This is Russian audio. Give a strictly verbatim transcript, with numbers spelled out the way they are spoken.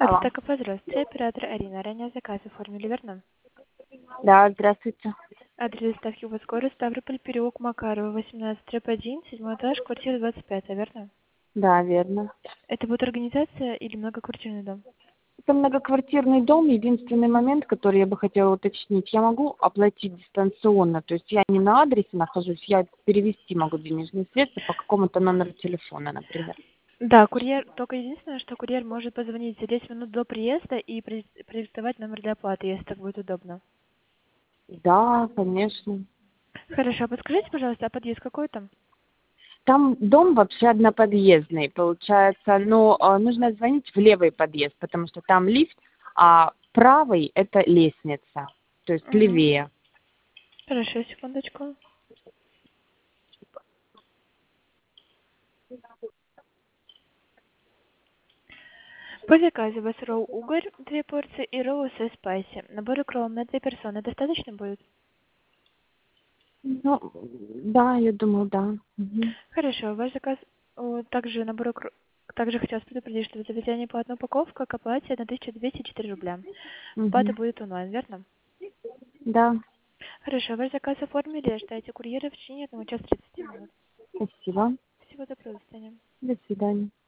Алло. От ТКП, здравствуйте, оператор Арина. Ранее заказ оформили, верно? Да, здравствуйте. Адрес доставки у вас город Ставрополь, переулок Макарова, восемнадцать, дробь один, седьмой этаж, квартира двадцать пять, верно? Да, верно. Это будет организация или многоквартирный дом? Это многоквартирный дом. Единственный момент, который я бы хотела уточнить, я могу оплатить дистанционно, то есть я не на адресе нахожусь, я перевести могу денежные средства по какому-то номеру телефона, например. Да, курьер, только единственное, что курьер может позвонить за десять минут до приезда и при- продиктовать номер для оплаты, если так будет удобно. Да, конечно. Хорошо, подскажите, пожалуйста, а подъезд какой там? Там дом вообще одноподъездный, получается, но э, нужно звонить в левый подъезд, потому что там лифт, а правый это лестница, то есть Угу. левее. Хорошо, секундочку. По заказу у вас ролл угорь, две порции, и ролл со спайси. Набор икром на две персоны достаточно будет? Ну, да, я думаю, да. Мгм. Хорошо, ваш заказ о, также набор укр- также хотелось предупредить, что за завезение платная упаковка к оплате на тысяча двести четыре рубля. Оплата Мгм. будет онлайн, верно? Да, Хорошо, ваш заказ оформили, ждайте курьера в течение одного часа тридцати минут. спасибо. Всего доброго, до свидания. До свидания.